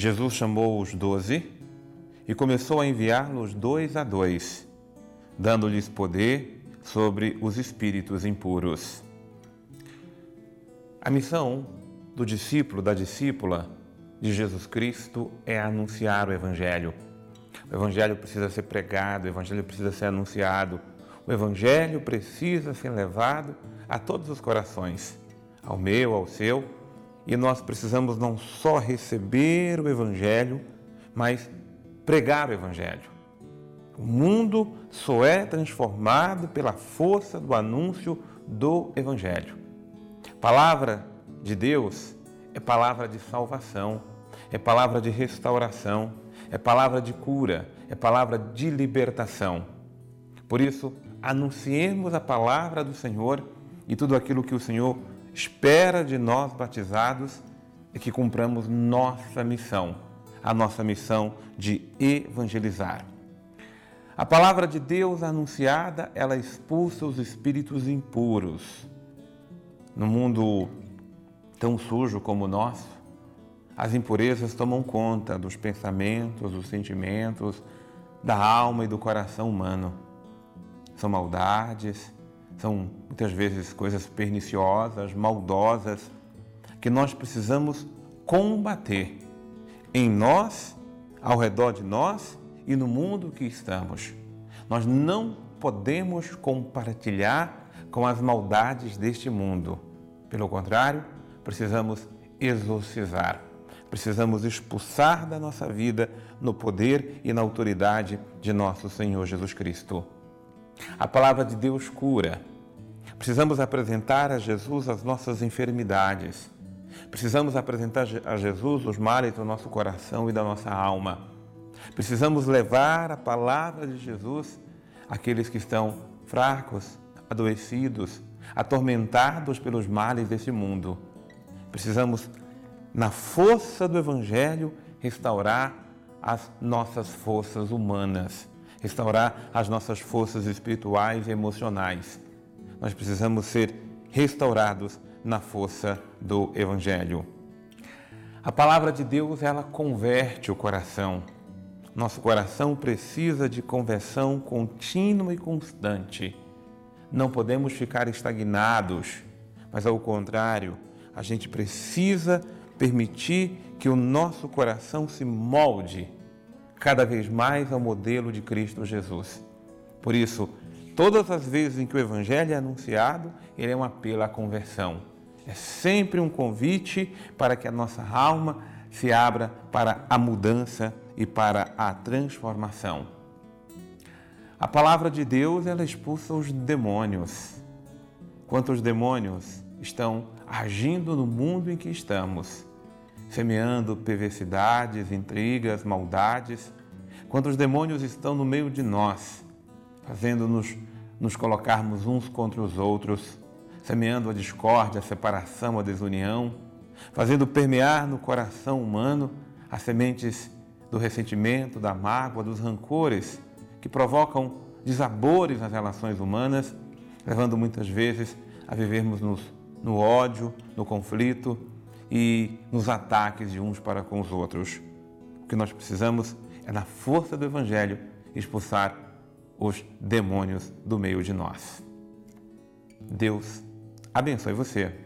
Jesus chamou os 12 e começou a enviá-los 2 a 2, dando-lhes poder sobre os espíritos impuros. A missão do discípulo, da discípula de Jesus Cristo é anunciar o Evangelho. O Evangelho precisa ser pregado, o Evangelho precisa ser anunciado, o Evangelho precisa ser levado a todos os corações, ao meu, ao seu, e nós precisamos não só receber o Evangelho, mas pregar o Evangelho. O mundo só é transformado pela força do anúncio do Evangelho. Palavra de Deus é palavra de salvação, é palavra de restauração, é palavra de cura, é palavra de libertação. Por isso, anunciemos a palavra do Senhor e tudo aquilo que o Senhor espera de nós batizados é que cumpramos nossa missão, a nossa missão de evangelizar. A palavra de Deus anunciada, ela expulsa os espíritos impuros. No mundo tão sujo como o nosso, as impurezas tomam conta dos pensamentos, dos sentimentos, da alma e do coração humano. São maldades, são muitas vezes coisas perniciosas, maldosas, que nós precisamos combater em nós, ao redor de nós e no mundo que estamos. Nós não podemos compartilhar com as maldades deste mundo. Pelo contrário, precisamos exorcizar. Precisamos expulsar da nossa vida no poder e na autoridade de nosso Senhor Jesus Cristo. A palavra de Deus cura. Precisamos apresentar a Jesus as nossas enfermidades. Precisamos apresentar a Jesus os males do nosso coração e da nossa alma. Precisamos levar a palavra de Jesus àqueles que estão fracos, adoecidos, atormentados pelos males deste mundo. Precisamos, na força do Evangelho, restaurar as nossas forças humanas, restaurar as nossas forças espirituais e emocionais. Nós precisamos ser restaurados na força do Evangelho. A palavra de Deus, ela converte o coração. Nosso coração precisa de conversão contínua e constante. Não podemos ficar estagnados, mas ao contrário, a gente precisa permitir que o nosso coração se molde cada vez mais ao modelo de Cristo Jesus. Por isso, todas as vezes em que o Evangelho é anunciado, ele é um apelo à conversão. É sempre um convite para que a nossa alma se abra para a mudança e para a transformação. A palavra de Deus, ela expulsa os demônios. Quantos demônios estão agindo no mundo em que estamos, semeando perversidades, intrigas, maldades? Quantos demônios estão no meio de nós, fazendo-nos nos colocarmos uns contra os outros, semeando a discórdia, a separação, a desunião, fazendo permear no coração humano as sementes do ressentimento, da mágoa, dos rancores, que provocam desabores nas relações humanas, levando muitas vezes a vivermos no ódio, no conflito e nos ataques de uns para com os outros. O que nós precisamos é, na força do Evangelho, expulsar os demônios do meio de nós. Deus abençoe você.